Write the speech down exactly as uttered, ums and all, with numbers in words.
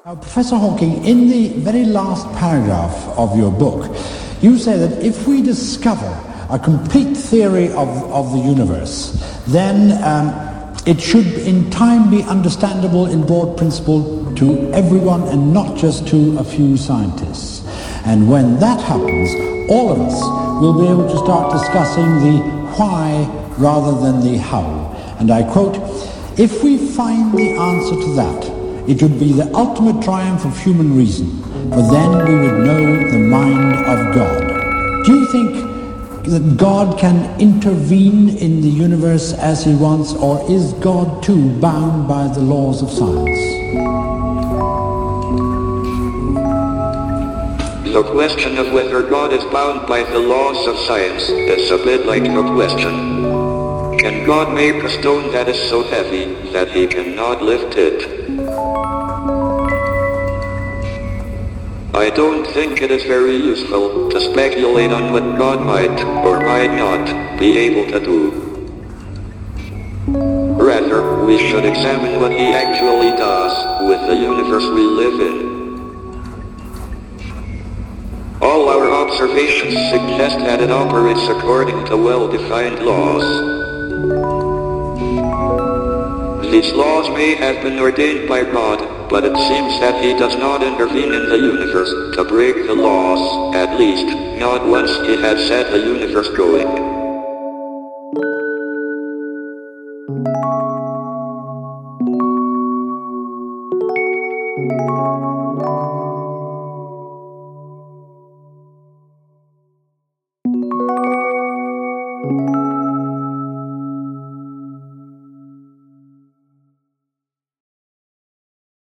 Now, Professor Hawking, in the very last paragraph of your book, you say that if we discover a complete theory of, of the universe, then um, it should in time be understandable in broad principle to everyone and not just to a few scientists. And when that happens, all of us will be able to start discussing the why rather than the how. And I quote, "If we find the answer to that, it would be the ultimate triumph of human reason, for then we would know the mind of God." Do you think that God can intervene in the universe as he wants, or is God too bound by the laws of science? The question of whether God is bound by the laws of science is a bit like the question, can God make a stone that is so heavy that he cannot lift it? I don't think it is very useful to speculate on what God might or might not be able to do. Rather, we should examine what he actually does with the universe we live in. All our observations suggest that it operates according to well-defined laws. These laws may have been ordained by God, but it seems that he does not intervene in the universe to break the laws, at least, not once he has set the universe going.